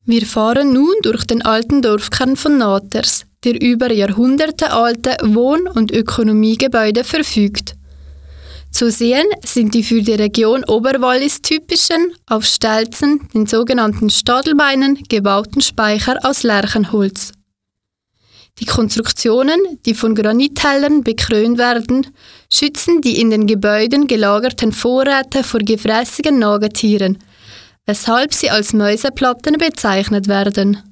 Wir fahren nun durch den alten Dorfkern von Naters, der über Jahrhunderte alte Wohn- und Ökonomiegebäude verfügt. Zu sehen sind die für die Region Oberwallis typischen, auf Stelzen, den sogenannten Stadelbeinen, gebauten Speicher aus Lärchenholz. Die Konstruktionen, die von Granithellern bekrönt werden, schützen die in den Gebäuden gelagerten Vorräte vor gefräßigen Nagetieren, weshalb sie als Mäuseplatten bezeichnet werden.